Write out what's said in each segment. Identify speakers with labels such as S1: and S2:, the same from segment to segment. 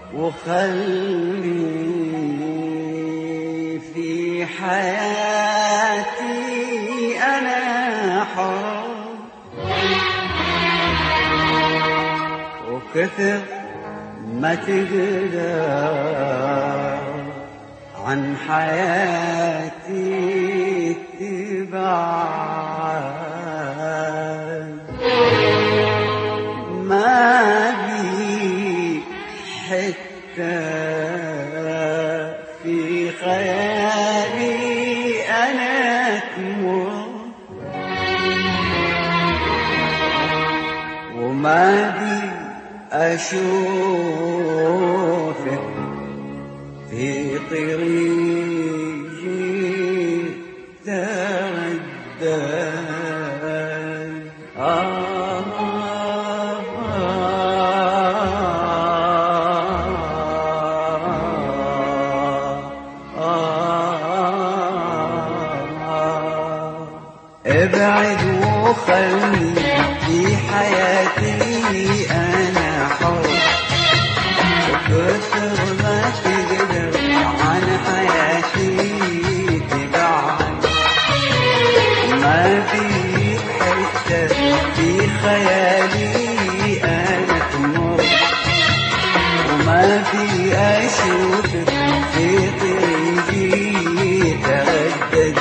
S1: وخلي في حياتي أنا حر، وكثر ما تقدر عن حياتي تبعد، ما بي حتى في خيالي أنا تمر، وما بي أشوفك في طريقي تردد. ابعد وخلي في حياتي أنا حر، وكثر ما تقدر عن حياتي تبعد، ما بيك حتى في خيالي أنا تمر، وما بي أشوفك في طريقي تردد.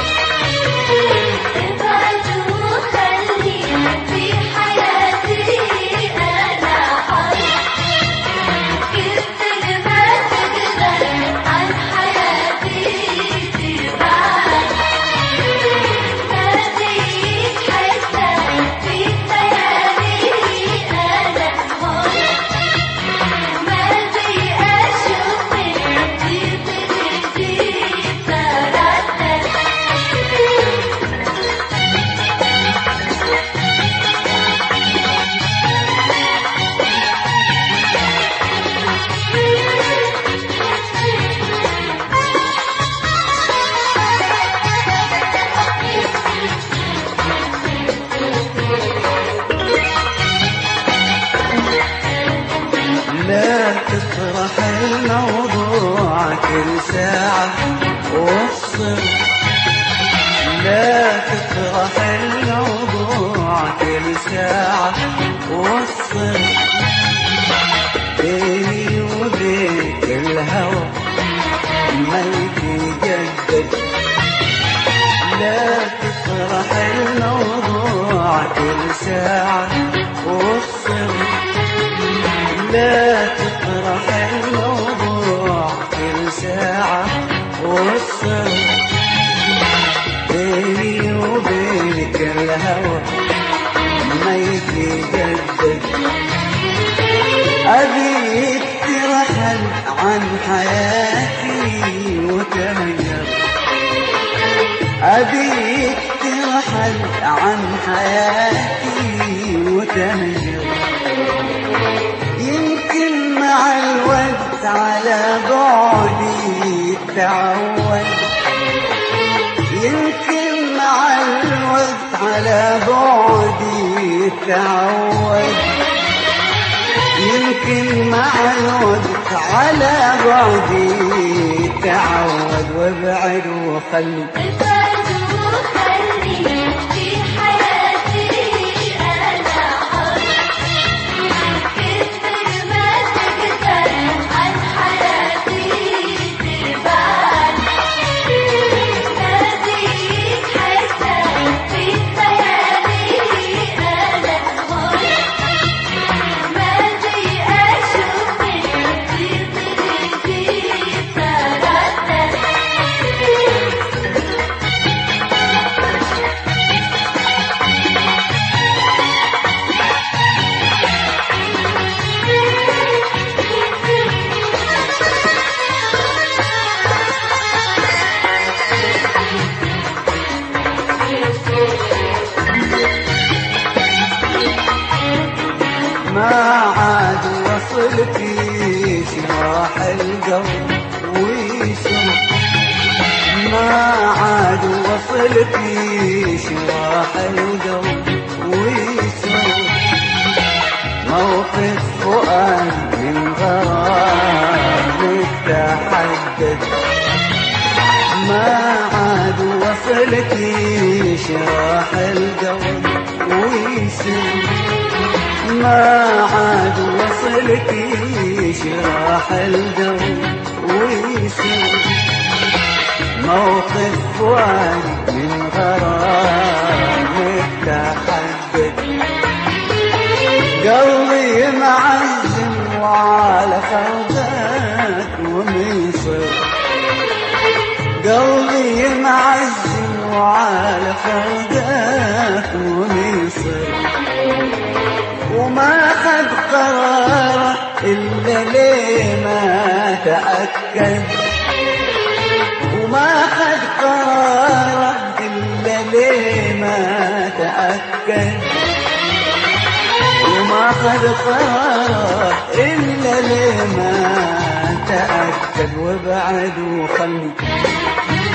S1: لا تطرح الموضوع كل ساعة وافصل، لا تطرح الموضوع كل ساعة وافصل، بيني وبينك الهوى ما يتجدد. لا تطرح الموضوع كل ساعة وافصل، لا تطرح الموضوع كل ساعة وافصل، بيني وبينك الهوى ما يتجدد. أبيك ترحل عن حياتي وتهجر، أبيك ترحل عن حياتي وتهجر، يمكن مع الوقت على بعدي تعود، يمكن مع الوقت على بعدي تعود، يمكن مع الوقت على بعدي تعود. وابعد وخلي
S2: في حياتي أنا حر، كثر ما تقدر عن حياتي تبعد، ما بيك حتى في خيالي أنا تمر، ما بي أشوفك في طريقي تردد.
S1: ما عاد وصلتيش راح القلب ويسر، ما عاد وصلتيش راح القلب ويسر، موقف فؤاد من غرام تحدد ما عاد وصلك شراح القلب ويسر ما عاد وصلك شراح القلب ويسر موقف فؤادي من غرامك تحدد قلبي معزم وعلى خلقك وميسر قلبي معزم وعلى خلقك وميسر وما خد قراره إلا ليه ما تأكد وما خد قراره إلا ليه ما تأكد وما خد قراره إلا ليه ما تأكد وبعد وخلني